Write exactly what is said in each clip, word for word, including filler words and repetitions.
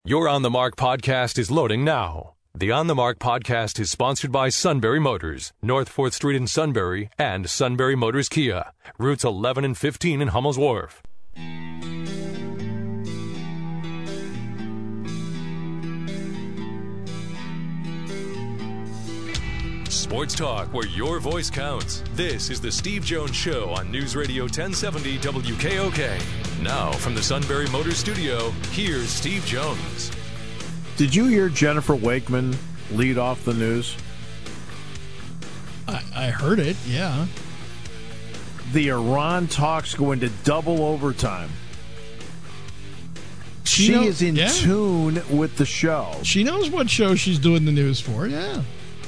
Your On the Mark podcast is loading now. The On the Mark podcast is sponsored by Sunbury Motors, North fourth Street in Sunbury, and Sunbury Motors Kia, routes eleven and fifteen in Hummel's Wharf. Sports talk where your voice counts. This is the Steve Jones Show on News Radio ten seventy W K O K. Now from the Sunbury Motors studio, here's Steve Jones. Did you hear Jennifer Wakeman lead off the news? I, I heard it, yeah. The Iran talks go into double overtime. She, she know, is in yeah. tune with the show. She knows what show she's doing the news for, yeah.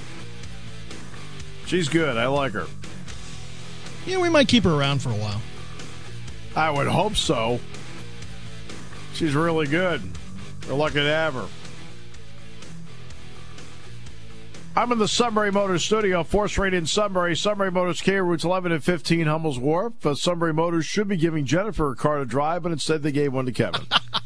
She's good. I like her. Yeah, we might keep her around for a while. I would hope so. She's really good. We're lucky to have her. I'm in the Sunbury Motors studio, fourth Street in Sunbury. Sunbury Motors Kia, routes eleven and fifteen, Hummel's Wharf. Uh, Sunbury Motors should be giving Jennifer a car to drive, but instead they gave one to Kevin.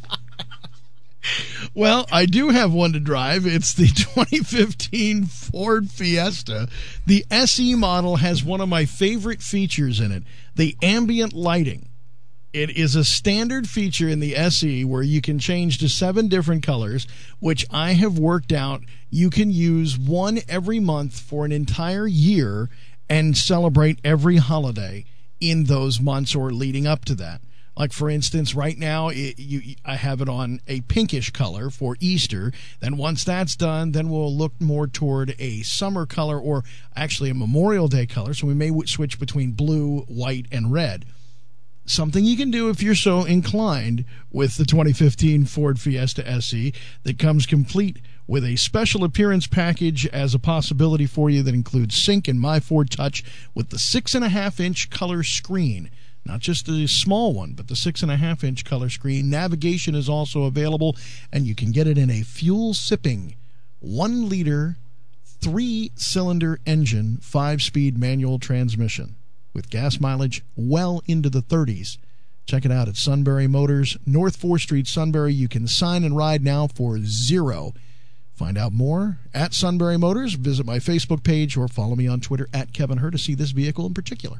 Well, I do have one to drive. It's the twenty fifteen Ford Fiesta. The S E model has one of my favorite features in it, the ambient lighting. It is a standard feature in the S E where you can change to seven different colors, which I have worked out. You can use one every month for an entire year and celebrate every holiday in those months or leading up to that. Like, for instance, right now, it, you, I have it on a pinkish color for Easter. Then once that's done, then we'll look more toward a summer color or actually a Memorial Day color. So we may w- switch between blue, white, and red. Something you can do if you're so inclined with the twenty fifteen Ford Fiesta S E that comes complete with a special appearance package as a possibility for you that includes Sync and My Ford Touch with the six and a half inch color screen. Not just the small one, but the six and a half inch color screen. Navigation is also available, and you can get it in a fuel-sipping one liter, three cylinder engine, five speed manual transmission with gas mileage well into the thirties. Check it out at Sunbury Motors, North fourth Street, Sunbury. You can sign and ride now for zero. Find out more at Sunbury Motors. Visit my Facebook page or follow me on Twitter at Kevin Hur to see this vehicle in particular.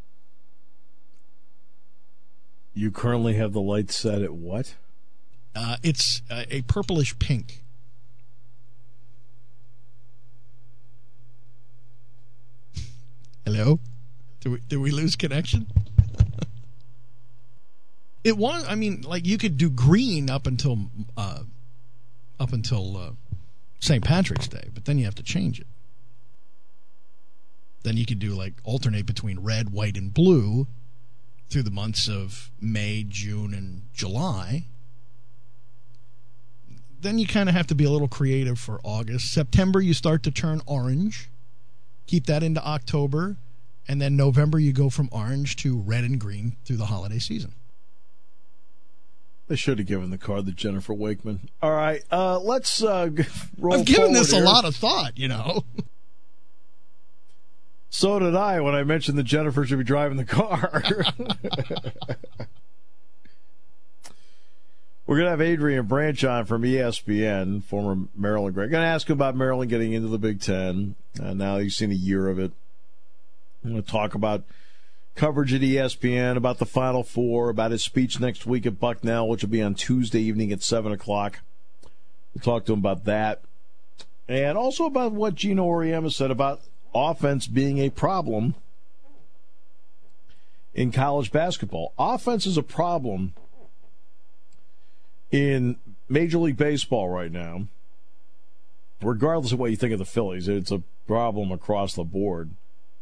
You currently have the lights set at what? Uh, it's uh, a purplish pink. Hello? Did we, did we lose connection? It was, I mean, like you could do green up until uh, up until uh, Saint Patrick's Day, but then you have to change it. Then you could do like alternate between red, white, and blue through the months of May, June, and July. Then you kind of have to be a little creative for August. September, you start to turn orange. Keep that into October. And then November, you go from orange to red and green through the holiday season. They should have given the car to Jennifer Wakeman. All right, uh, let's uh, roll I've given this here. a lot of thought, you know. So did I when I mentioned that Jennifer should be driving the car. We're going to have Adrian Branch on from E S P N, former Maryland great. Going to ask him about Maryland getting into the Big Ten. Uh, now he's seen a year of it. I'm going to talk about coverage at E S P N, about the Final Four, about his speech next week at Bucknell, which will be on Tuesday evening at seven o'clock. We'll talk to him about that. And also about what Gino Auriemma said about offense being a problem in college basketball. Offense is a problem in Major League Baseball right now. Regardless of what you think of the Phillies, it's a problem across the board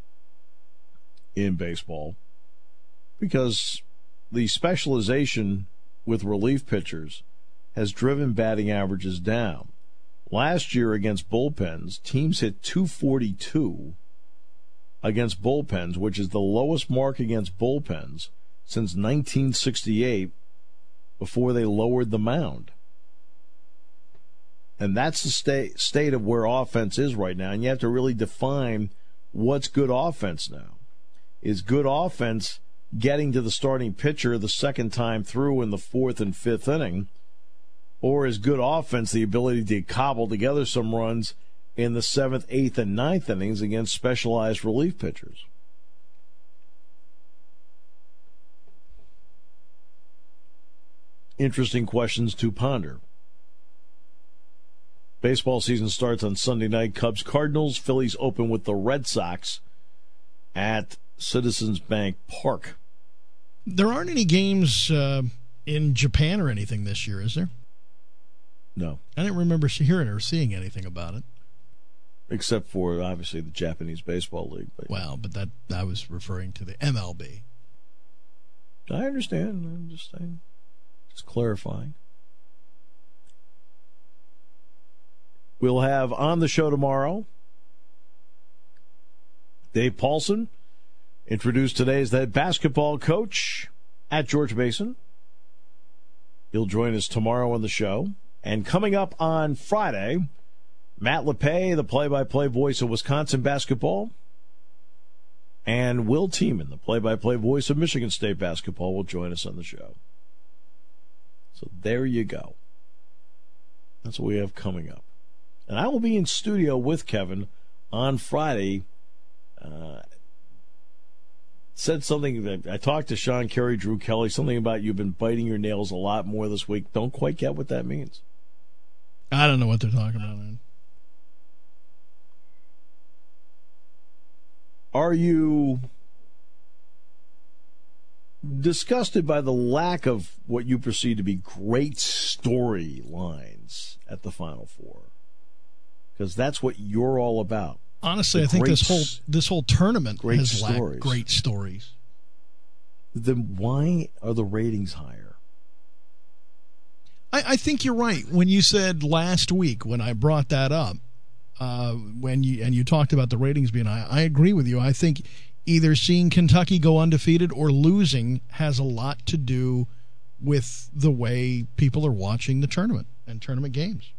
in baseball because the specialization with relief pitchers has driven batting averages down. Last year against bullpens, teams hit two forty-two against bullpens, which is the lowest mark against bullpens since nineteen sixty-eight, before they lowered the mound. And that's the state state of where offense is right now. And you have to really define what's good offense now. Is good offense getting to the starting pitcher the second time through in the fourth and fifth inning or his good offense the ability to cobble together some runs in the seventh, eighth, and ninth innings against specialized relief pitchers. Interesting questions to ponder. Baseball season starts on Sunday night. Cubs, Cardinals. Phillies open with the Red Sox at Citizens Bank Park. There aren't any games uh, in Japan or anything this year, is there? No. I didn't remember hearing or seeing anything about it. Except for, obviously, the Japanese Baseball League. But well, but that I was referring to the M L B. I understand. I'm just saying. Just clarifying. We'll have on the show tomorrow Dave Paulson, introduced today as the basketball coach at George Mason. He'll join us tomorrow on the show. And coming up on Friday, Matt LePay, the play-by-play voice of Wisconsin basketball, and Will Tiemann, the play-by-play voice of Michigan State basketball, will join us on the show. So there you go. That's what we have coming up. And I will be in studio with Kevin on Friday. Uh, said something that I talked to Sean Carey, Drew Kelly, something about you've been biting your nails a lot more this week. Don't quite get what that means. I don't know what they're talking about, man. Are you disgusted by the lack of what you perceive to be great storylines at the Final Four? Because that's what you're all about. Honestly, the I think great, this whole this whole tournament great has stories. lacked great stories. Then why are the ratings higher? I, I think you're right. When you said last week, when I brought that up, uh, when you and you talked about the ratings being high, I agree with you. I think either seeing Kentucky go undefeated or losing has a lot to do with the way people are watching the tournament and tournament games.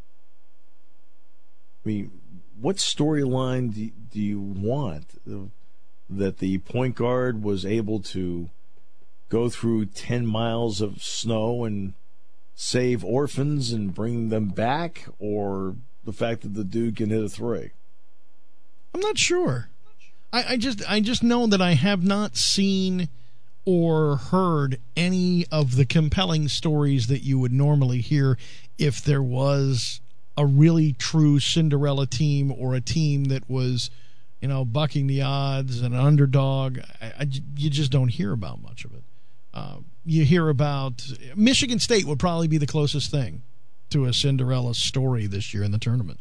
I mean, what storyline do, do you want? That the point guard was able to go through ten miles of snow and save orphans and bring them back, or the fact that the dude can hit a three? I'm not sure. I, I just I just know that I have not seen or heard any of the compelling stories that you would normally hear if there was a really true Cinderella team or a team that was, you know, bucking the odds and an underdog. I, I, you just don't hear about much of it. Uh, you hear about Michigan State would probably be the closest thing to a Cinderella story this year in the tournament.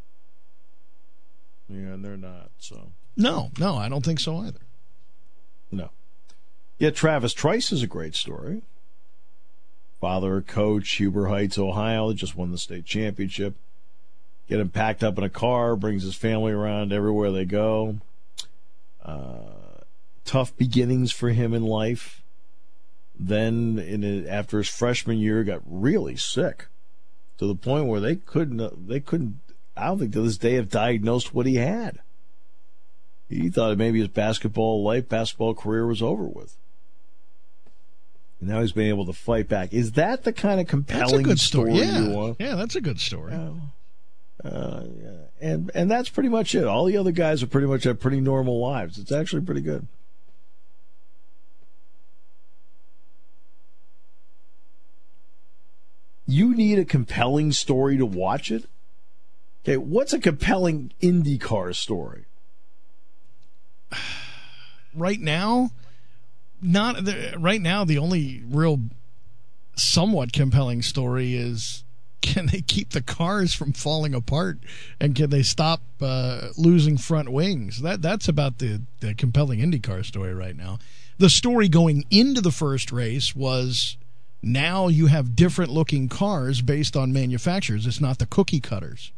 Yeah, and they're not, so. No, no, I don't think so either. No. Yet Travis Trice is a great story. Father, coach, Huber Heights, Ohio, just won the state championship. Get him packed up in a car, brings his family around everywhere they go. Uh, tough beginnings for him in life. Then, in a, after his freshman year, got really sick to the point where they couldn't. They couldn't. I don't think to this day have diagnosed what he had. He thought maybe his basketball life, basketball career was over with. And now he's been able to fight back. Is that the kind of compelling that's a good story, story yeah. you want? Yeah, that's a good story. Uh, uh, yeah. And and that's pretty much it. All the other guys are pretty much have pretty normal lives. It's actually pretty good. You need a compelling story to watch it? Okay, what's a compelling IndyCar story? Right now, not the, right now. The only real, somewhat compelling story is: can they keep the cars from falling apart, and can they stop uh, losing front wings? That that's about the the compelling IndyCar story right now. The story going into the first race was now you have different looking cars based on manufacturers. It's not the cookie cutters.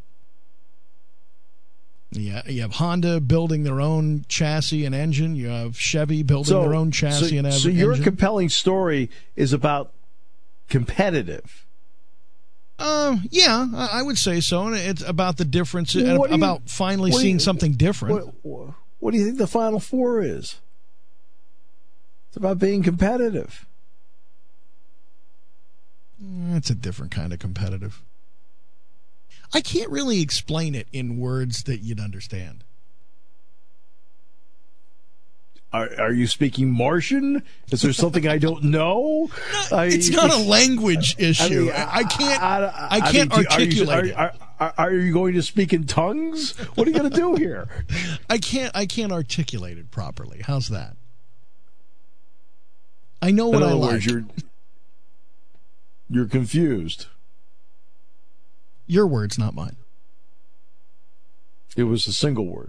Yeah, you have Honda building their own chassis and engine. You have Chevy building so, their own chassis so, and engine. So your compelling story is about competitive. Uh, yeah, I would say so. And it's about the difference, What about do you- finally what do seeing you- something different. What, what do you think the Final Four is? It's about being competitive. It's a different kind of competitive. I can't really explain it in words that you'd understand. Are, are you speaking Martian? Is there something I don't know? I, it's not a language issue. I, mean, I, I can't. I, I, I can't I mean, articulate are you, are, are, are you going to speak in tongues? What are you going to do here? I can't. I can't articulate it properly. How's that? I know what in other I like. Words, you're, you're confused. Your words, not mine. It was a single word.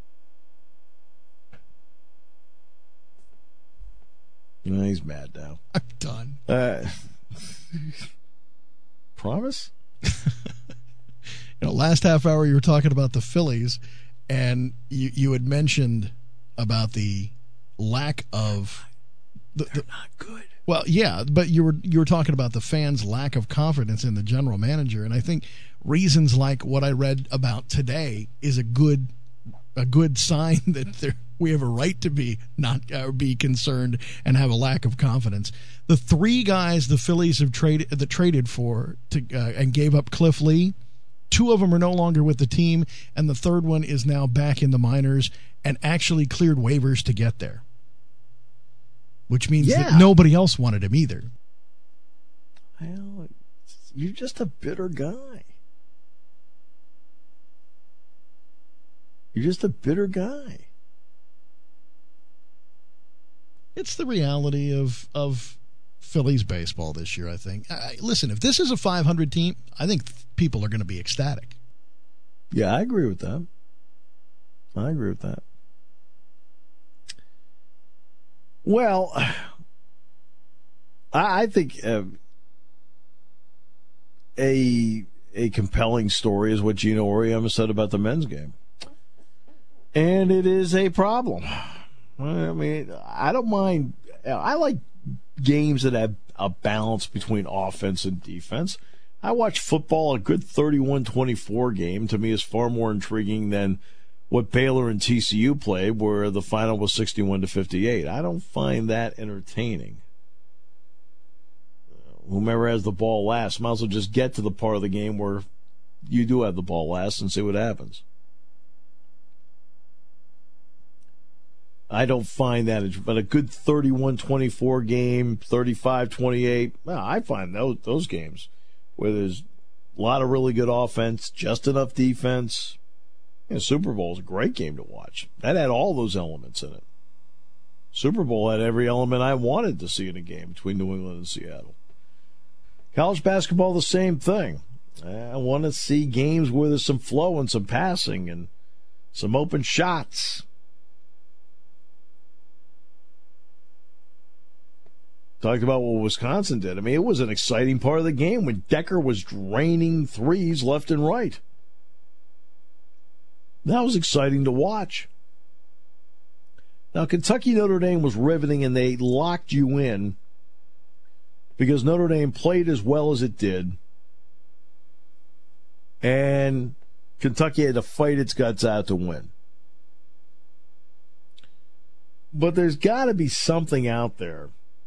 No, he's mad now. I'm done. Uh, promise? You know, last half hour you were talking about the Phillies, and you you had mentioned about the lack of. The, They're the, not good. Well, yeah, but you were you were talking about the fans' lack of confidence in the general manager, and I think reasons like what I read about today is a good a good sign that there. We have a right to be not uh, be concerned and have a lack of confidence. The three guys the Phillies have traded that traded for to, uh, and gave up Cliff Lee, two of them are no longer with the team, and the third one is now back in the minors and actually cleared waivers to get there, which means yeah. that nobody else wanted him either. Well, you're just a bitter guy. You're just a bitter guy. It's the reality of of Phillies baseball this year, I think. I, listen, if this is a five hundred team, I think people are going to be ecstatic. Yeah, I agree with that. I agree with that. Well, I, I think uh, a a compelling story is what Gino Auriemma said about the men's game. And it is a problem. I mean, I don't mind. I like games that have a balance between offense and defense. I watch football. A good thirty-one twenty-four game to me is far more intriguing than what Baylor and T C U played, where the final was sixty-one to fifty-eight. I don't find that entertaining. Whomever has the ball last might as well just get to the part of the game where you do have the ball last and see what happens. I don't find that, but a good thirty-one twenty-four game, thirty-five twenty-eight, well, I find those those games where there's a lot of really good offense, just enough defense. You know, Super Bowl is a great game to watch. That had all those elements in it. Super Bowl had every element I wanted to see in a game between New England and Seattle. College basketball, the same thing. I want to see games where there's some flow and some passing and some open shots. Talked about what Wisconsin did. I mean, it was an exciting part of the game when Decker was draining threes left and right. That was exciting to watch. Now, Kentucky Notre Dame was riveting, and they locked you in because Notre Dame played as well as it did, and Kentucky had to fight its guts out to win. But there's got to be something out there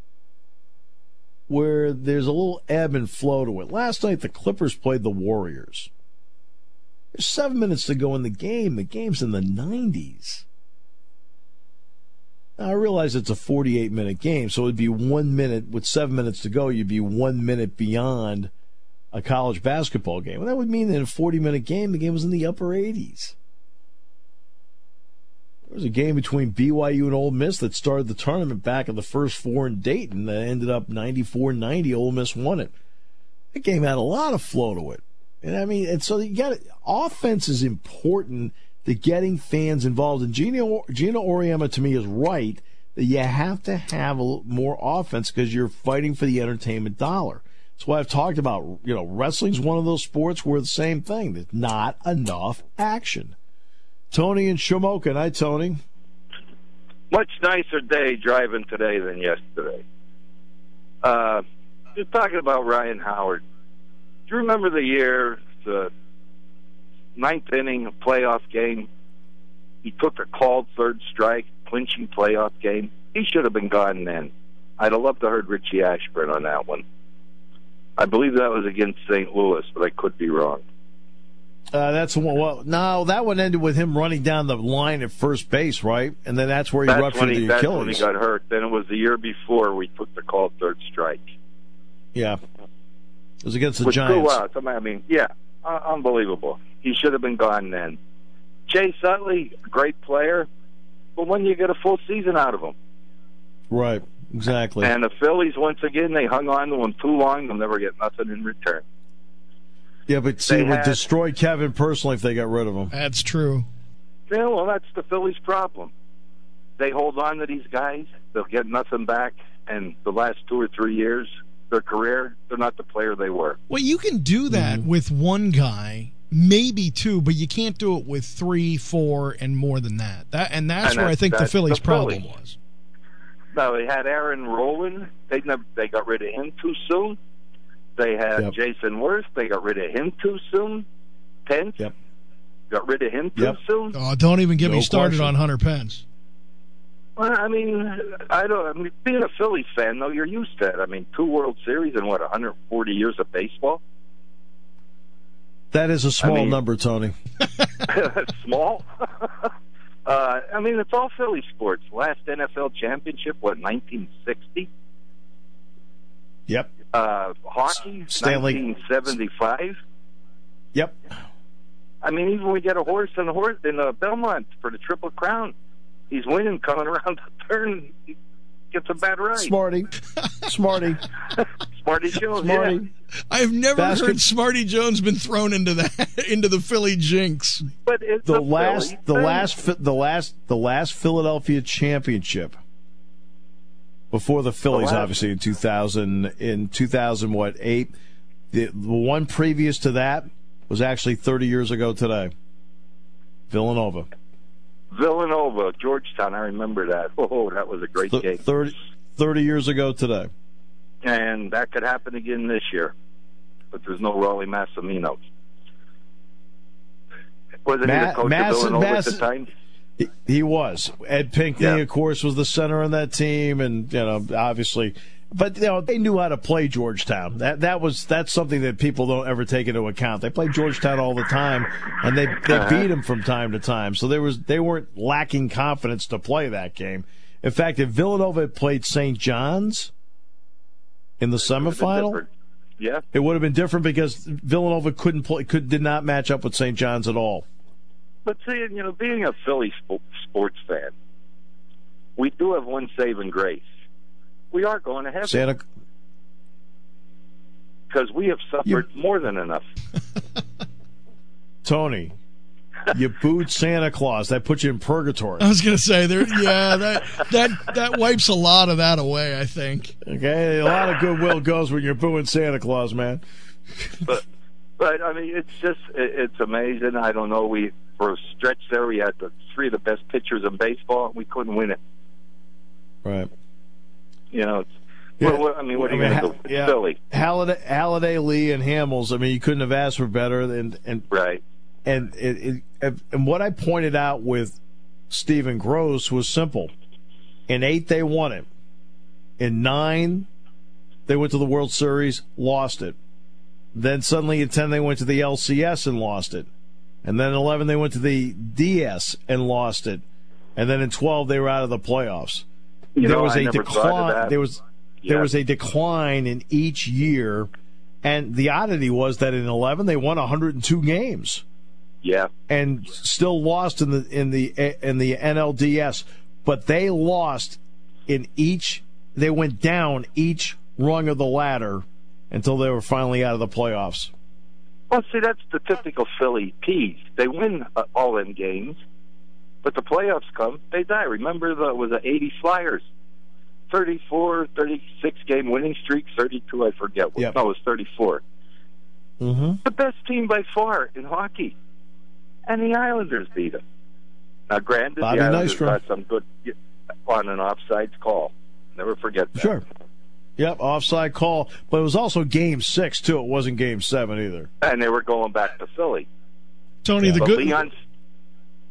where there's a little ebb and flow to it. Last night, the Clippers played the Warriors. There's seven minutes to go in the game. The game's in the nineties. Now, I realize it's a forty-eight minute game, so it'd be one minute, with seven minutes to go, you'd be one minute beyond a college basketball game. And that would mean that in a forty minute game, the game was in the upper eighties. There was a game between B Y U and Ole Miss that started the tournament back in the first four in Dayton that ended up ninety-four ninety. Ole Miss won it. That game had a lot of flow to it. And I mean, and so you got offense is important to getting fans involved. And Gino, Gino Auriemma, to me, is right that you have to have a little more offense because you're fighting for the entertainment dollar. That's why I've talked about, you know, wrestling's one of those sports where the same thing. There's not enough action. Tony and Shamokin. Hi, Tony. Much nicer day driving today than yesterday. Uh, just talking about Ryan Howard. Do you remember the year, the ninth inning playoff game? He took a called third strike, clinching playoff game. He should have been gone then. I'd have loved to have heard Richie Ashburn on that one. I believe that was against Saint Louis, but I could be wrong. Uh, that's the one. Well, no, that one ended with him running down the line at first base, right? And then that's where he that's ruptured when he, the that's Achilles. when he got hurt. Then it was the year before we took the call third strike. Yeah, it was against the With Giants. two outs. I mean, yeah, uh, unbelievable. He should have been gone then. Chase Utley, great player, but when you get a full season out of him, Right, exactly. and the Phillies once again they hung on to him too long. They'll never get nothing in return. Yeah, but see, They it would had- destroy Kevin personally if they got rid of him. That's true. Yeah, well, that's the Phillies' problem. They hold on to these guys. They'll get nothing back, and the last two or three years, their career, they're not the player they were. Well, you can do that Mm-hmm. with one guy, maybe two, but you can't do it with three, four, and more than that. That and that's And where that's- I think the that's Phillies' the problem Phillies. was. No, they had Aaron Rowland. They never, they got rid of him too soon. They had Yep. Jason Worth. They got rid of him too soon. Pence. Yep. Got rid of him too Yep. soon. Oh, don't even get No me started question. on Hunter Pence. Well, I mean, I don't. I mean, being a Phillies fan, though, you're used to it. I mean, two World Series in what one hundred forty years of baseball. That is a small mean- number, Tony. Small. uh, I mean, it's all Philly sports. Last N F L championship, what, nineteen sixty? Yep. Uh, hockey, Stanley- nineteen seventy-five. Yep. I mean, even we get a horse and a horse in uh, Belmont for the Triple Crown. He's winning, coming around the turn, he gets a bad ride. Smarty. Smarty. Smarty Jones, Smarty. yeah. I've never Basket- heard Smarty Jones been thrown into that into the Philly jinx. But it's The a last, Philly the thing. last, Phi- the last, the last Philadelphia championship before the Phillies, last- obviously in two thousand, in two thousand what eight. The, the one previous to that was actually thirty years ago today. Villanova. Villanova, Georgetown, I remember that. Oh, that was a great Th- game. thirty, thirty years ago today. And that could happen again this year. But there's no Raleigh Massimino. Wasn't he Ma- the coach Mass- of Villanova Mass- at the time? He, he was. Ed Pinckney, Yeah. of course, was the center on that team, and you know, obviously, but you know, they knew how to play Georgetown. That that was that's something that people don't ever take into account. They played Georgetown all the time, and they they Uh-huh. beat them from time to time. So there was they weren't lacking confidence to play that game. In fact, if Villanova had played Saint John's in the semifinal, Different. Yeah. it would have been different because Villanova couldn't play, could did not match up with Saint John's at all. But see, you know, being a Philly sp- sports fan, we do have one saving grace. We are going to heaven Santa. because we have suffered more than enough. Tony, you booed Santa Claus. That puts you in purgatory. I was going to say there. Yeah, that that that wipes a lot of that away. I think. Okay, a lot of goodwill goes when you're booing Santa Claus, man. But, but I mean, it's just it, it's amazing. I don't know. We for a stretch there, we had the three of the best pitchers in baseball. We couldn't win it. Right. You know, it's, Yeah. what, what, I mean, what are I you mean, going to ha- do? It's yeah. Philly, Halliday, Halliday, Lee, and Hamels. I mean, you couldn't have asked for better. And and right? and it, it, and what I pointed out with Stephen Gross was simple. In eight, they won it. In nine, they went to the World Series, lost it. Then suddenly in ten, they went to the L C S and lost it. And then in eleven, they went to the D S and lost it. And then in twelve, they were out of the playoffs. You there know, was I a never thought of decline. that. There was Yeah. there was a decline in each year, and the oddity was that in eleven they won one hundred two games Yeah, and still lost in the in the in the N L D S, but they lost in each. They went down each rung of the ladder until they were finally out of the playoffs. well, see, that's the typical Philly tease. They win uh, all them games, but the playoffs come, they die. Remember, the, it was the eighty Flyers, thirty-four, thirty-six game winning streak, thirty-two, I forget. Yep. No, it was thirty-four. Mm-hmm. The best team by far in hockey, and the Islanders beat them. Now, granted, Bobby the Islanders Nystrom. got some good on an offsides call. Never forget that. Sure. Yep, offside call, but it was also Game Six too. It wasn't Game Seven either. And they were going back to Philly. Tony, the But good Leon,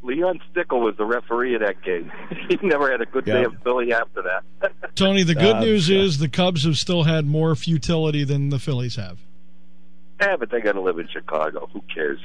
Leon Stickle was the referee of that game. He never had a good Yeah. day of Philly after that. Tony, the good Uh, news yeah. is the Cubs have still had more futility than the Phillies have. Yeah, but they got to live in Chicago. Who cares?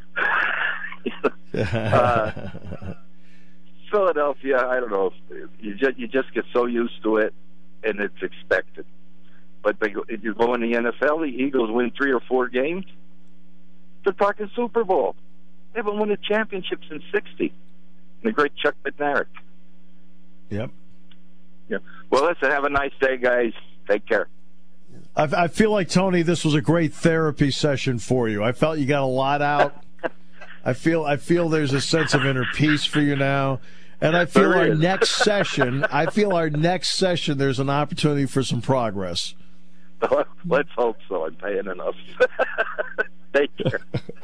uh, Philadelphia, I don't know. You just you just get so used to it, and it's expected. But they, if you go in the N F L, the Eagles win three or four games. They're talking Super Bowl. They haven't won a championship since sixty. And the great Chuck McNarick. Yep. Yeah. Well, listen, have a nice day, guys. Take care. I, I feel like, Tony, this was a great therapy session for you. I felt you got a lot out. I feel I feel there's a sense of inner peace for you now. And I feel There our is. next session, I feel our next session, there's an opportunity for some progress. Let's hope so. I'm paying enough. Take care.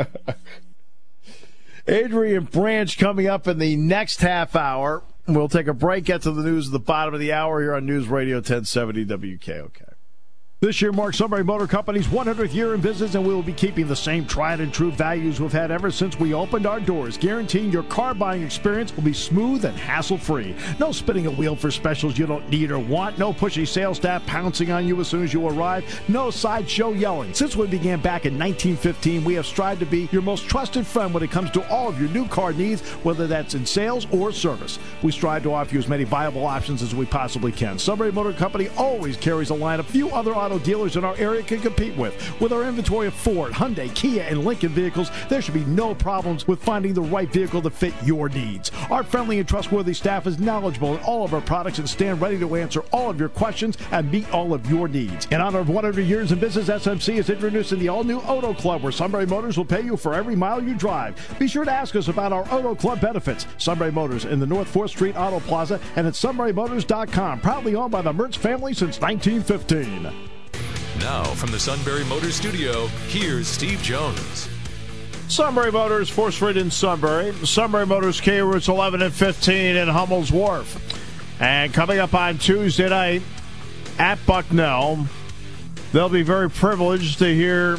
Adrian Branch coming up in the next half hour. We'll take a break, get to the news at the bottom of the hour here on News Radio ten seventy W K O K. This year marks Sunbury Motor Company's one hundredth year in business, and we will be keeping the same tried and true values we've had ever since we opened our doors, guaranteeing your car buying experience will be smooth and hassle-free. No spinning a wheel for specials you don't need or want. No pushy sales staff pouncing on you as soon as you arrive. No sideshow yelling. Since we began back in nineteen fifteen, we have strived to be your most trusted friend when it comes to all of your new car needs, whether that's in sales or service. We strive to offer you as many viable options as we possibly can. Sunbury Motor Company always carries a line of few other auto dealers in our area can compete with. With our inventory of Ford, Hyundai, Kia, and Lincoln vehicles, there should be no problems with finding the right vehicle to fit your needs. Our friendly and trustworthy staff is knowledgeable in all of our products and stand ready to answer all of your questions and meet all of your needs. In honor of one hundred years in business, S M C is introducing the all-new Auto Club, where Sunbury Motors will pay you for every mile you drive. Be sure to ask us about our Auto Club benefits. Sunbury Motors in the North fourth Street Auto Plaza and at sunbury motors dot com. Proudly owned by the Mertz family since nineteen fifteen. Now, from the Sunbury Motors Studio, here's Steve Jones. Sunbury Motors, fourth Street in Sunbury. Sunbury Motors, K Routes eleven and fifteen in Hummel's Wharf. And coming up on Tuesday night at Bucknell, they'll be very privileged to hear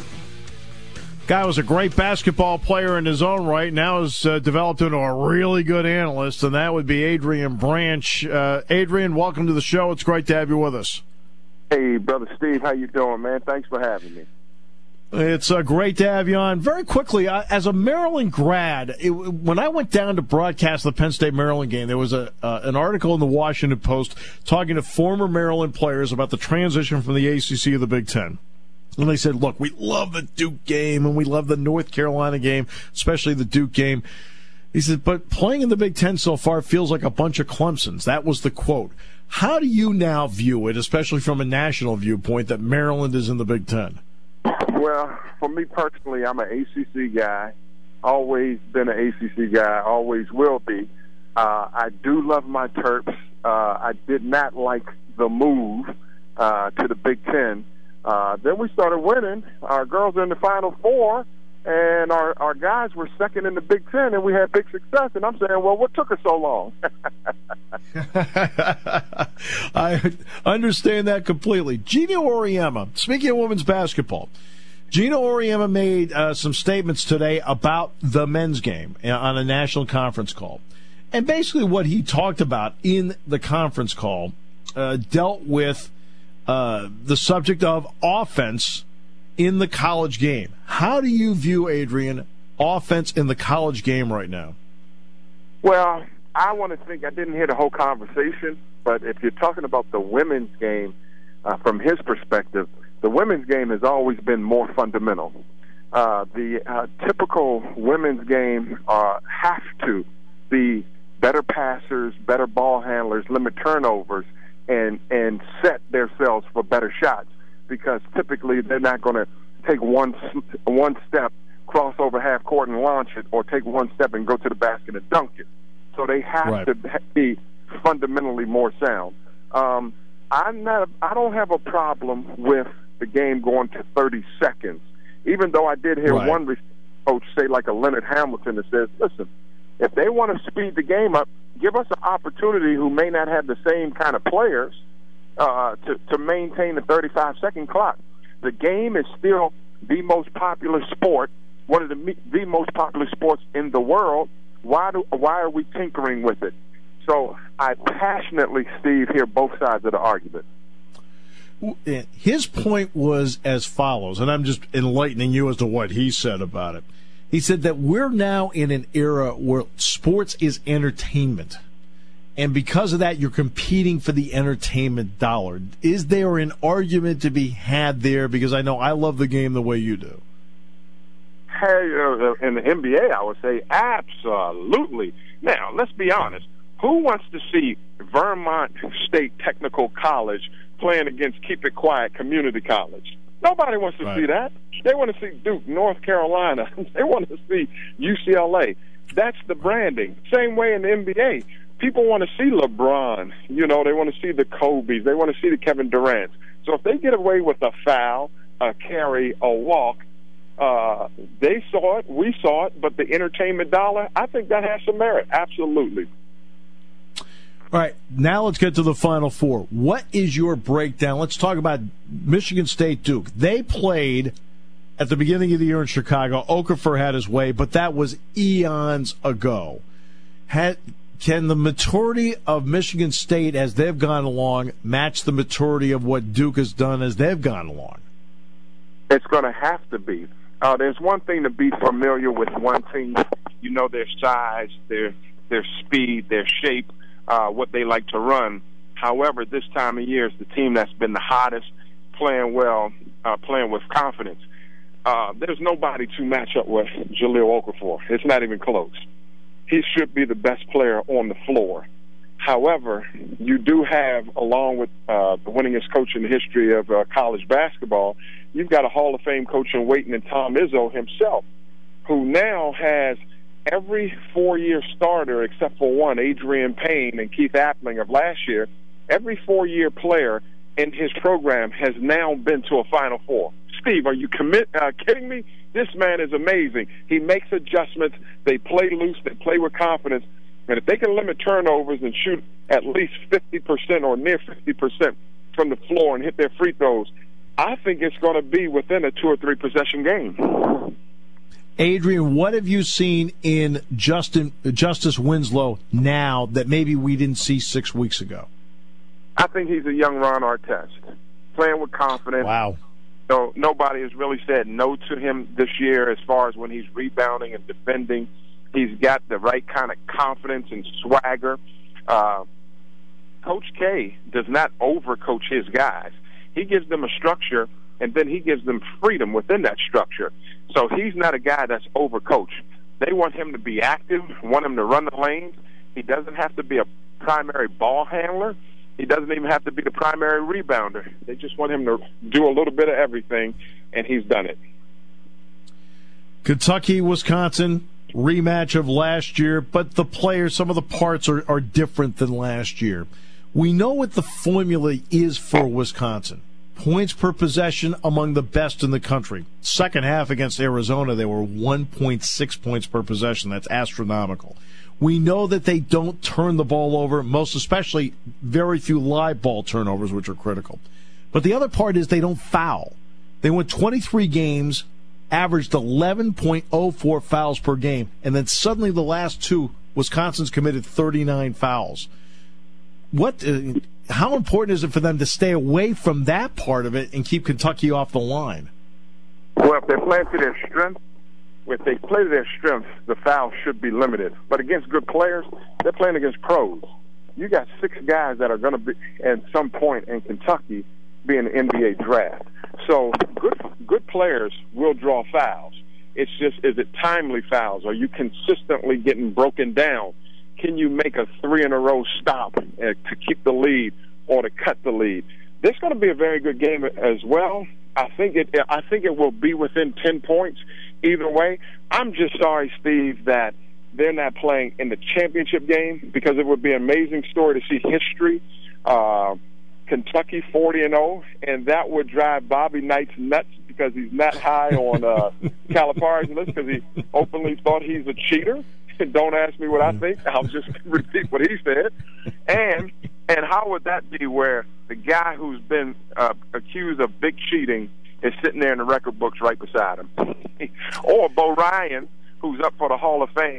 guy was a great basketball player in his own right, now has uh, developed into a really good analyst, and that would be Adrian Branch. Uh, Adrian, welcome to the show. It's great to have you with us. Hey, Brother Steve, how you doing, man? Thanks for having me. It's uh, great to have you on. Very quickly, uh, as a Maryland grad, it, when I went down to broadcast the Penn State-Maryland game, there was a uh, an article in the Washington Post talking to former Maryland players about the transition from the A C C to the Big Ten. And they said, look, we love the Duke game, and we love the North Carolina game, especially the Duke game. He said, but playing in the Big Ten so far feels like a bunch of Clemsons. That was the quote. How do you now view it, especially from a national viewpoint, that Maryland is in the Big Ten? Well, for me personally, I'm an A C C guy. Always been an A C C guy. Always will be. Uh, I do love my Terps. Uh, I did not like the move uh, to the Big Ten. Uh, then we started winning. Our girls were in the Final Four, and our, our guys were second in the Big Ten, and we had big success. And I'm saying, well, what took us so long? I understand that completely. Gina Auriemma, speaking of women's basketball, Gina Auriemma made uh, some statements today about the men's game on a national conference call. And basically what he talked about in the conference call uh, dealt with uh, the subject of offense in the college game. How do you view, Adrian, offense in the college game right now? Well, I want to think, I didn't hear the whole conversation, but if you're talking about the women's game, uh, from his perspective, the women's game has always been more fundamental. Uh, the uh, typical women's game uh, have to be better passers, better ball handlers, limit turnovers, and, and set themselves for better shots, because typically they're not going to take one one step, cross over half court and launch it, or take one step and go to the basket and dunk it. So they have right. to be fundamentally more sound. Um, I'm not. I don't have a problem with the game going to thirty seconds, even though I did hear right. one coach say, like a Leonard Hamilton, that says, listen, if they want to speed the game up, give us an opportunity who may not have the same kind of players uh, to, to maintain the thirty-five second clock. The game is still the most popular sport, one of the, the most popular sports in the world, Why do why are we tinkering with it? So I passionately, Steve, hear both sides of the argument. His point was as follows, and I'm just enlightening you as to what he said about it. He said that we're now in an era where sports is entertainment. And because of that, you're competing for the entertainment dollar. Is there an argument to be had there? Because I know I love the game the way you do. Hey, uh, in the N B A, I would say absolutely. Now, let's be honest. Who wants to see Vermont State Technical College playing against Keep It Quiet Community College? Nobody wants to right. see that. They want to see Duke, North Carolina. They want to see U C L A. That's the branding. Same way in the N B A. People want to see LeBron. You know, they want to see the Kobe's. They want to see the Kevin Durant's. So if they get away with a foul, a carry, a walk, uh, they saw it, we saw it, but the entertainment dollar, I think that has some merit. Absolutely. All right, now let's get to the Final Four. What is your breakdown? Let's talk about Michigan State Duke. They played at the beginning of the year in Chicago. Okafor had his way, but that was eons ago. Had, can the maturity of Michigan State as they've gone along match the maturity of what Duke has done as they've gone along? It's going to have to be. Uh, there's one thing to be familiar with one team. You know their size, their their speed, their shape, uh, what they like to run. However, this time of year is the team that's been the hottest, playing well, uh, playing with confidence. Uh, there's nobody to match up with Jahlil Okafor. It's not even close. He should be the best player on the floor. However, you do have, along with uh, the winningest coach in the history of uh, college basketball, you've got a Hall of Fame coach in waiting in Tom Izzo himself, who now has every four-year starter except for one, Adrian Payne and Keith Appling of last year, every four-year player in his program has now been to a Final Four. Steve, are you commit, uh, kidding me? This man is amazing. He makes adjustments. They play loose. They play with confidence. And if they can limit turnovers and shoot at least fifty percent or near fifty percent from the floor and hit their free throws, I think it's going to be within a two- or three-possession game. Adrian, what have you seen in Justin Justice Winslow now that maybe we didn't see six weeks ago? I think he's a young Ron Artest, playing with confidence. Wow. So nobody has really said no to him this year as far as when he's rebounding and defending. He's got the right kind of confidence and swagger. Uh, Coach K does not overcoach his guys. He gives them a structure, and then he gives them freedom within that structure. So he's not a guy that's overcoached. They want him to be active, want him to run the lanes. He doesn't have to be a primary ball handler. He doesn't even have to be the primary rebounder. They just want him to do a little bit of everything, and he's done it. Kentucky, Wisconsin, rematch of last year, but the players, some of the parts are, are different than last year. We know what the formula is for Wisconsin. Points per possession among the best in the country. Second half against Arizona, they were one point six points per possession. That's astronomical. We know that they don't turn the ball over, most especially very few live ball turnovers, which are critical. But the other part is they don't foul. They went twenty-three games, averaged eleven point oh four fouls per game, and then suddenly the last two, Wisconsin's committed thirty-nine fouls. What? Uh, how important is it for them to stay away from that part of it and keep Kentucky off the line? Well, if they're playing to their strength, if they play to their strengths, the foul should be limited. But against good players, they're playing against pros. You got six guys that are going to be, at some point in Kentucky, be in the N B A draft. So good good players will draw fouls. It's just, is it timely fouls? Are you consistently getting broken down? Can you make a three-in-a-row stop uh, to keep the lead or to cut the lead? This is going to be a very good game as well. I think it. I think it will be within ten points either way. I'm just sorry, Steve, that they're not playing in the championship game, because it would be an amazing story to see history. Uh, Kentucky forty and oh, and that would drive Bobby Knight's nuts, because he's not high on uh, Calipari's list, because he openly thought he's a cheater. Don't ask me what I think. I'll just repeat what he said. And and how would that be, where the guy who's been uh, accused of big cheating is sitting there in the record books right beside him? Or Bo Ryan, who's up for the Hall of Fame,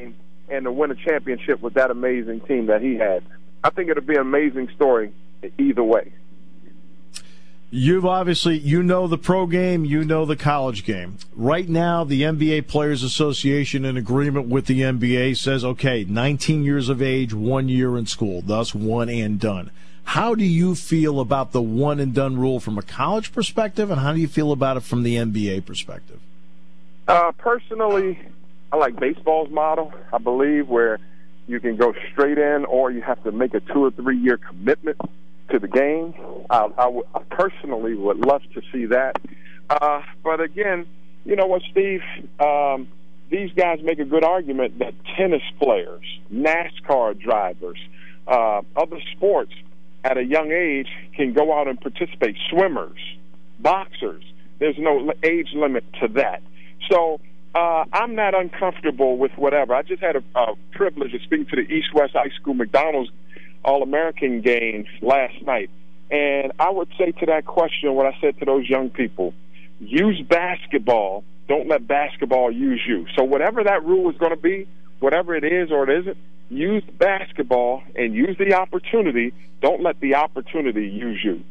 and to win a championship with that amazing team that he had. I think it'll be an amazing story either way. You've obviously, you know the pro game, you know the college game. Right now, the N B A Players Association, in agreement with the N B A, says, okay, nineteen years of age, one year in school, thus one and done. How do you feel about the one and done rule from a college perspective, and how do you feel about it from the N B A perspective? Uh, personally, I like baseball's model, I believe, where you can go straight in or you have to make a two or three year commitment to the game. I, I, w- I personally would love to see that. Uh, but again, you know what, Steve? Um, these guys make a good argument that tennis players, NASCAR drivers, uh, other sports at a young age can go out and participate. Swimmers, boxers, there's no age limit to that. So uh, I'm not uncomfortable with whatever. I just had a, a privilege of speaking to the East-West High School McDonald's All-American game last night. And I would say to that question what I said to those young people: use basketball. Don't let basketball use you. So whatever that rule is going to be, whatever it is or it isn't, use basketball and use the opportunity. Don't let the opportunity use you.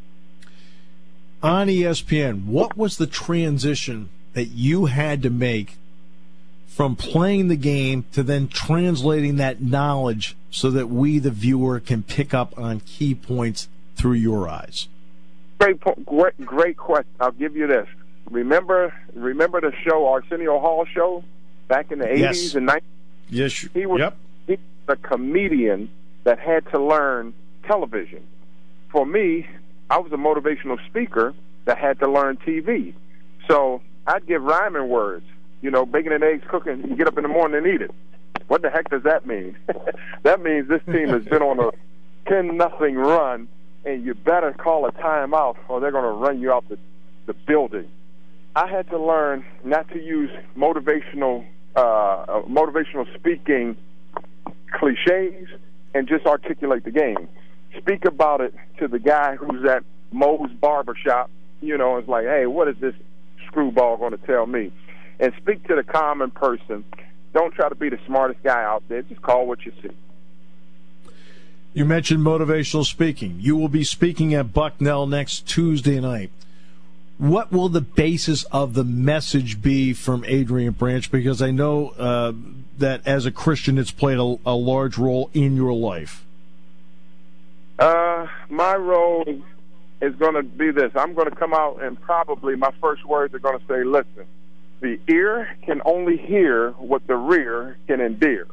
On E S P N, what was the transition that you had to make from playing the game to then translating that knowledge so that we, the viewer, can pick up on key points through your eyes? Great, great, great question. I'll give you this. Remember, remember the show Arsenio Hall show back in the Yes. eighties and nineties. Yes. He was, yep. he was a comedian that had to learn television. For me, I was a motivational speaker that had to learn T V. So I'd give rhyming words. You know, bacon and eggs cooking, you get up in the morning and eat it. What the heck does that mean? That means this team has been on a ten nothing run, and you better call a timeout or they're going to run you out the, the building. I had to learn not to use motivational uh, motivational speaking cliches and just articulate the game. Speak about it to the guy who's at Moe's barbershop, you know, it's like, hey, what is this screwball going to tell me? And speak to the common person. Don't try to be the smartest guy out there. Just call what you see. You mentioned motivational speaking. You will be speaking at Bucknell next Tuesday night. What will the basis of the message be from Adrian Branch? Because I know uh, that as a Christian, it's played a, a large role in your life. Uh, my role is going to be this. I'm going to come out and probably my first words are going to say, listen, the ear can only hear what the rear can endear.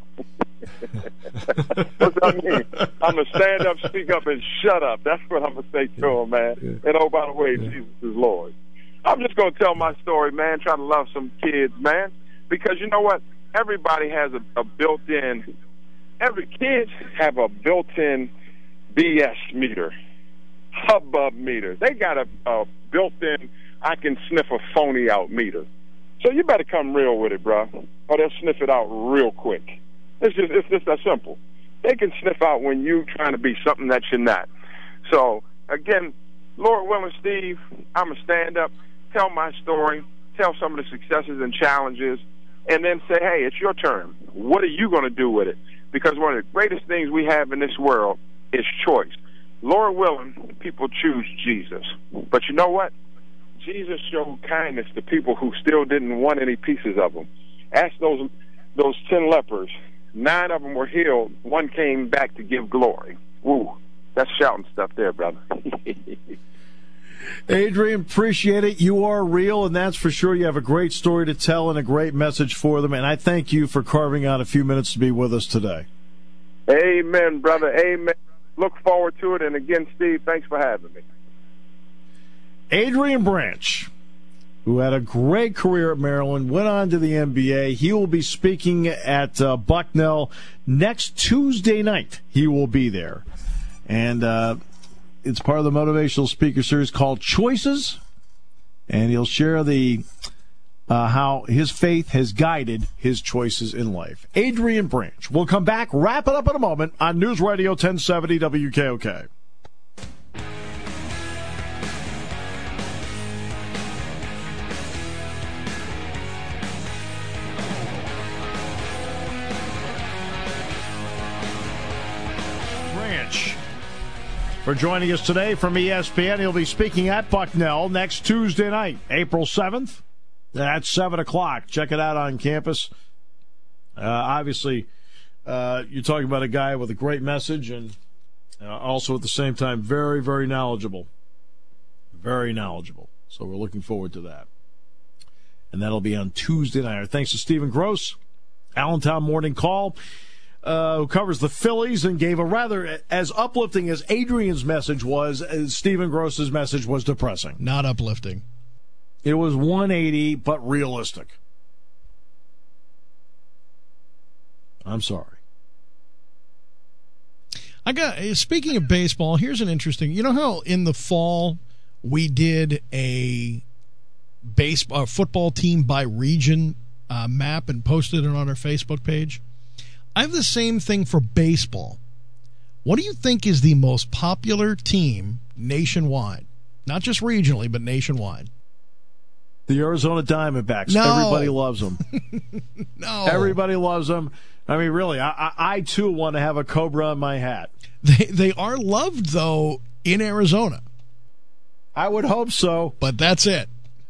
What's that mean? I'm going to stand up, speak up, and shut up. That's what I'm going to say to him, man. Yeah. And oh, by the way, Jesus is Lord. I'm just going to tell my story, man, try to love some kids, man. Because you know what? Everybody has a, a built-in, every kid have a built-in B S meter, hubbub meter. They got a, a built-in, I can sniff a phony out meter. So you better come real with it, bro, or they'll sniff it out real quick. It's just it's just that simple. They can sniff out when you trying to be something that you're not. So, again, Lord willing, Steve, I'm going to stand up, tell my story, tell some of the successes and challenges, and then say, hey, it's your turn. What are you going to do with it? Because one of the greatest things we have in this world is choice. Lord willing, people choose Jesus. But you know what? Jesus showed kindness to people who still didn't want any pieces of him. Ask those those ten lepers. Nine of them were healed. One came back to give glory. Woo. That's shouting stuff there, brother. Adrian, appreciate it. You are real, and that's for sure. You have a great story to tell and a great message for them, and I thank you for carving out a few minutes to be with us today. Amen, brother. Amen. Look forward to it, and again, Steve, thanks for having me. Adrian Branch, who had a great career at Maryland, went on to the N B A. He will be speaking at uh, Bucknell next Tuesday night. He will be there. And uh, it's part of the motivational speaker series called Choices. And he'll share the uh, how his faith has guided his choices in life. Adrian Branch. We'll come back, wrap it up in a moment on News Radio ten seventy W K O K. Branch for joining us today from E S P N. He'll be speaking at Bucknell next Tuesday night, April seventh at seven o'clock. Check it out on campus. Uh, obviously, uh, you're talking about a guy with a great message and uh, also at the same time very, very knowledgeable. Very knowledgeable. So we're looking forward to that. And that'll be on Tuesday night. Our thanks to Stephen Gross, Allentown Morning Call, uh, who covers the Phillies and gave a rather, as uplifting as Adrian's message was, as Stephen Gross's message was depressing. Not uplifting. It was one eighty, but realistic. I'm sorry. I got. Speaking of baseball, here's an interesting. You know how in the fall we did a baseball football team by region uh, map and posted it on our Facebook page? I have the same thing for baseball. What do you think is the most popular team nationwide? Not just regionally, but nationwide. The Arizona Diamondbacks. No. Everybody loves them. No. Everybody loves them. I mean, really, I, I, I too want to have a Cobra on my hat. They they are loved, though, in Arizona. I would hope so. But that's it.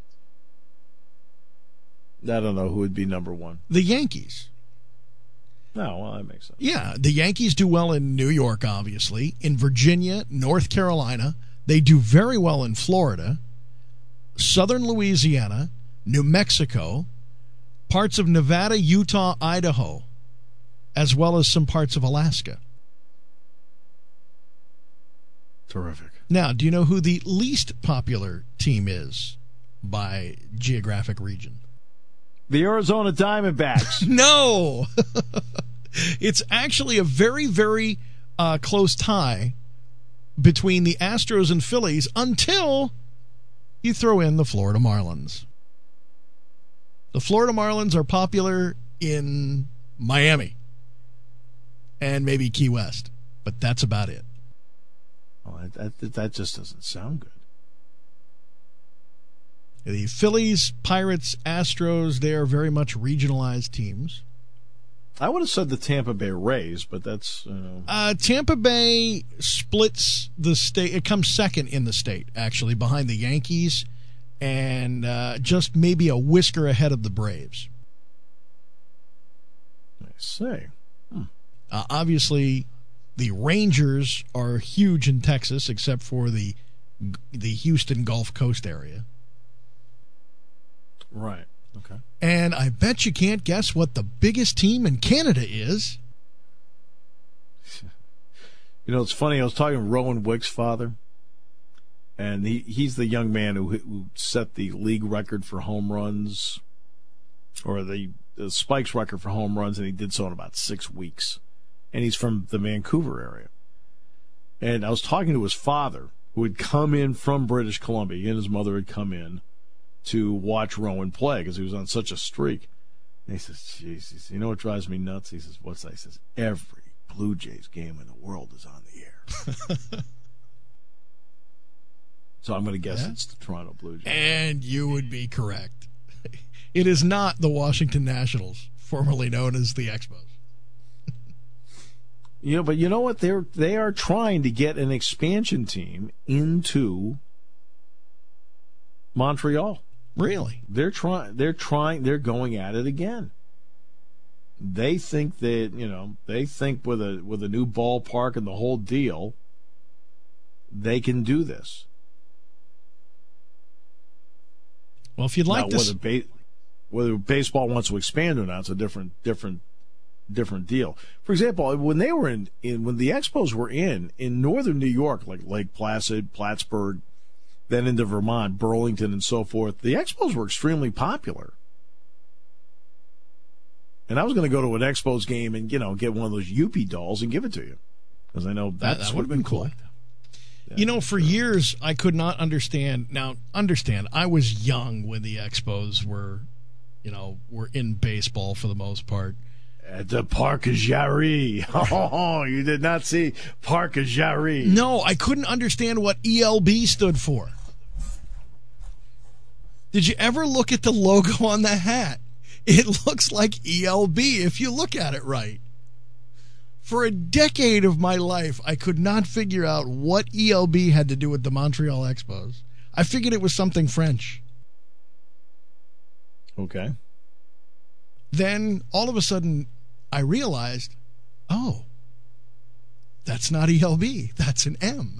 I don't know who would be number one. The Yankees. No, well, that makes sense. Yeah, the Yankees do well in New York, obviously. In Virginia, North Carolina. They do very well in Florida, Southern Louisiana, New Mexico, parts of Nevada, Utah, Idaho, as well as some parts of Alaska. Terrific. Now, do you know who the least popular team is by geographic region? The Arizona Diamondbacks. No! It's actually a very, very uh, close tie between the Astros and Phillies until you throw in the Florida Marlins. The Florida Marlins are popular in Miami and maybe Key West, but that's about it. Well, that, that, that just doesn't sound good. The Phillies, Pirates, Astros, they are very much regionalized teams. I would have said the Tampa Bay Rays, but that's... You know. uh, Tampa Bay splits the state. It comes second in the state, actually, behind the Yankees, and uh, just maybe a whisker ahead of the Braves. I see. Hmm. Uh, obviously, the Rangers are huge in Texas, except for the the Houston Gulf Coast area. Right. Okay. And I bet you can't guess what the biggest team in Canada is. You know, it's funny. I was talking to Rowan Wick's father, and he, he's the young man who, who set the league record for home runs, or the, the Spikes record for home runs, and he did so in about six weeks. And he's from the Vancouver area. And I was talking to his father, who had come in from British Columbia. He and his mother had come in to watch Rowan play because he was on such a streak. And he says, Jesus, you know what drives me nuts? He says, what's that? He says, every Blue Jays game in the world is on the air. So I'm going to guess yeah. it's the Toronto Blue Jays. And you would be correct. It is not the Washington Nationals, formerly known as the Expos. You know, but you know what? They're they are trying to get an expansion team into Montreal. Really? They're trying. They're trying. They're going at it again. They think that you know. They think with a with a new ballpark and the whole deal, they can do this. Well, if you'd like now, this, whether, ba- whether baseball wants to expand or not, it's a different different different deal. For example, when they were in, in when the Expos were in in northern New York, like Lake Placid, Plattsburgh, then into Vermont, Burlington, and so forth, the Expos were extremely popular. And I was going to go to an Expos game and, you know, get one of those Yuppie dolls and give it to you. Because I know that's that, that would have been cool. Yeah, you know, for sure. years, I could not understand. Now, understand, I was young when the Expos were, you know, were in baseball for the most part. At the Parc Jarry. Oh, you did not see Parc Jarry. No, I couldn't understand what E L B stood for. Did you ever look at the logo on the hat? It looks like E L B if you look at it right. For a decade of my life, I could not figure out what E L B had to do with the Montreal Expos. I figured it was something French. Okay. Then, all of a sudden, I realized, oh, that's not E L B. That's an M.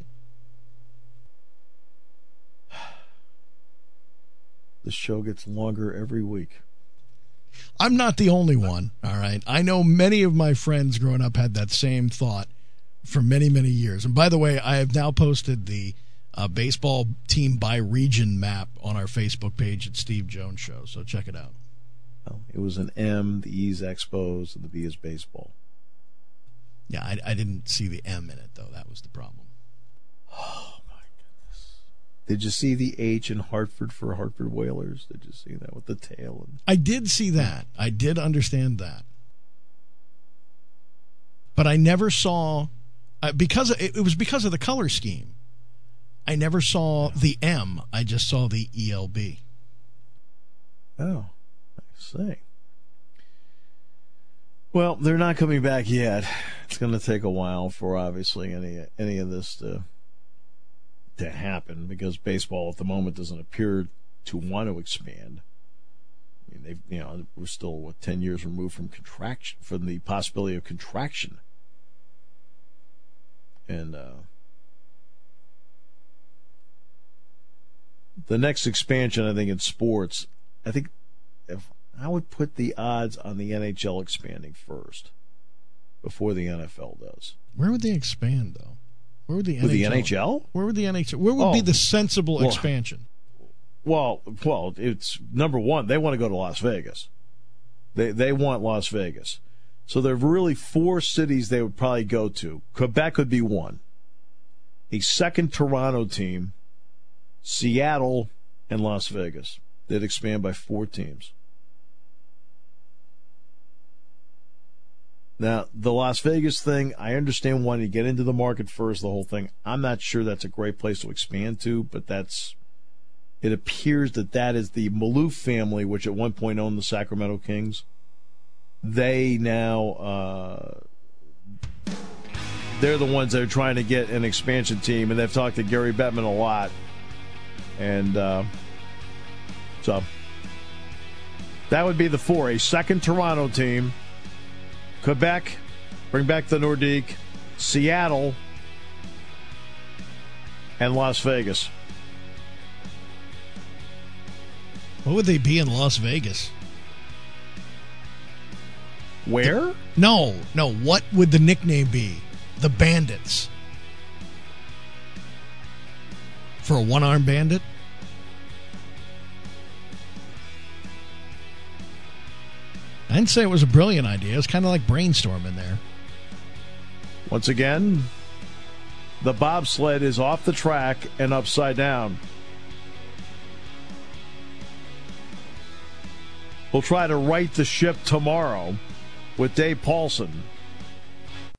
The show gets longer every week. I'm not the only one, all right? I know many of my friends growing up had that same thought for many, many years. And by the way, I have now posted the uh, baseball team by region map on our Facebook page at Steve Jones Show, so check it out. Well, it was an M, the E is Expos, and the B is baseball. Yeah, I, I didn't see the M in it, though. That was the problem. Oh, my goodness. Did you see the H in Hartford for Hartford Whalers? Did you see that with the tail? And... I did see that. I did understand that. But I never saw, uh, because of, it, it was because of the color scheme. I never saw the M. I just saw the E L B. Oh, I see. Well, they're not coming back yet. It's going to take a while for obviously any any of this to to happen because baseball at the moment doesn't appear to want to expand. I mean, they you know we're still what ten years removed from contraction from the possibility of contraction, and uh, the next expansion, I think, in sports, I think if I would put the odds on the N H L expanding first before the N F L does. Where would they expand, though? Where would the With N H L? the N H L? Where would the N H L? Where would Oh. be the sensible Well, expansion? Well, well, it's number one. They want to go to Las Vegas. They they want Las Vegas. So there are really four cities they would probably go to. Quebec would be one. A second Toronto team, Seattle, and Las Vegas. They'd expand by four teams. Now, the Las Vegas thing, I understand wanting to get into the market first, the whole thing. I'm not sure that's a great place to expand to, but that's, it appears that that is the Maloof family, which at one point owned the Sacramento Kings. They now, uh, they're the ones that are trying to get an expansion team, and they've talked to Gary Bettman a lot. And uh, so that would be the four. A second Toronto team. Quebec, bring back the Nordique, Seattle, and Las Vegas. What would they be in Las Vegas? Where? No, no. What would the nickname be? The Bandits. For a one-armed bandit? I didn't say it was a brilliant idea. It was kind of like brainstorming there. Once again, the bobsled is off the track and upside down. We'll try to right the ship tomorrow with Dave Paulson